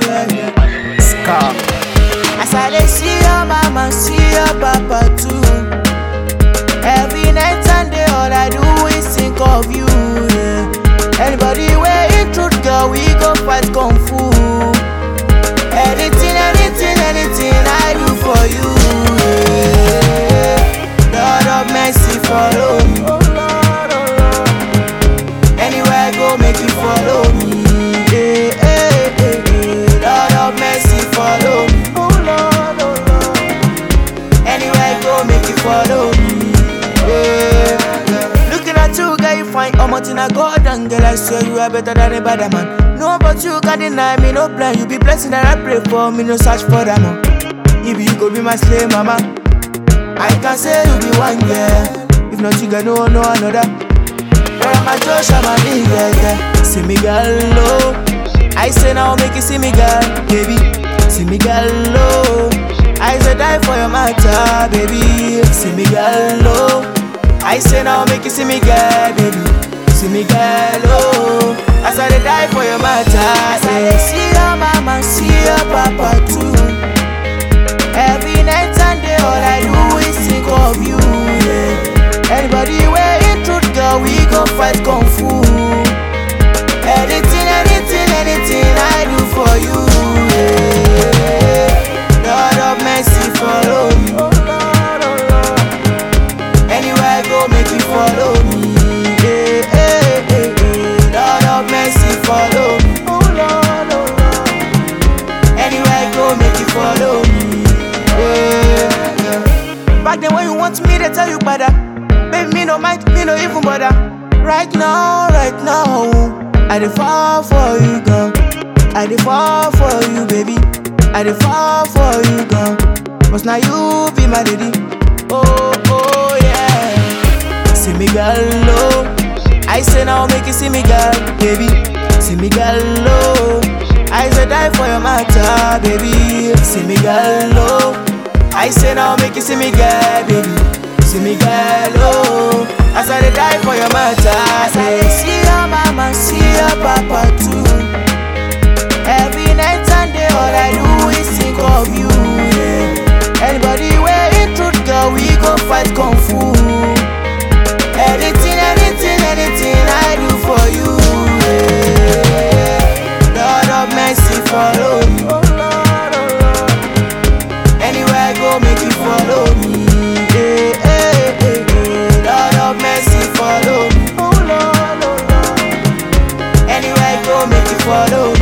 Scar. As I dey see your mama, see your papa too. Every night and day, all I do is think of you. Yeah. Anybody where in truth, girl, we go fight kung fu. Anything I do for you. Yeah. Lord of mercy, follow me. Anywhere I go, make you follow me. Yeah. Lord of mercy, follow me. Anywhere I go, make you follow me. Yeah. Looking at you, girl, you fine. I'm out in a garden, girl. I swear you are better than a bad man. No, but you can't deny me, no plan. You be blessing that I pray for me, no search for that man. If you could be my slave, mama, I can say you be one, yeah. If not, you can no another. But I'm a Josh, I'm a nigga, yeah. See me, girl, low. I say now, make you see me, girl, baby. See me, girl, low. I say die for your matter, baby. See me, girl, low. I say now, make you see me, girl, baby. See me, girl, oh. I say they die for your matter. As I dey see your mama, see your papa too. Every night and day, all I do is think of you. Yeah. Anybody where in truth, girl, we go fight kung fu. Anything I do for you. Yeah. Lord of mercy, follow me. Anywhere I go, make you follow me. Lord of mercy, follow me. Anywhere I go, make you follow me. Back then when you want me, they tell you better. Baby, me no mind, me no even bother. Right now, I dey fall for you, girl. I dey fall for you, baby. I dey fall for you, girl. Cause now you be my lady. Oh yeah. See me, girl, low. I say now make you see me, girl, baby. See me, girl, low. I say die for your matter, baby. See me, girl, low. I say now make you see me, girl, baby. See me, girl, low. I say they die for your matter. As I dey see your mama, see your papa too. Every night and day, all I do is think of you. Yeah. Anybody where in truth, girl, we go fight kung fu. Anything I do for you. Yeah. Lord of mercy, follow me. Anywhere I go, make you follow me. Lord of mercy, follow me. Anywhere I go, make you follow me.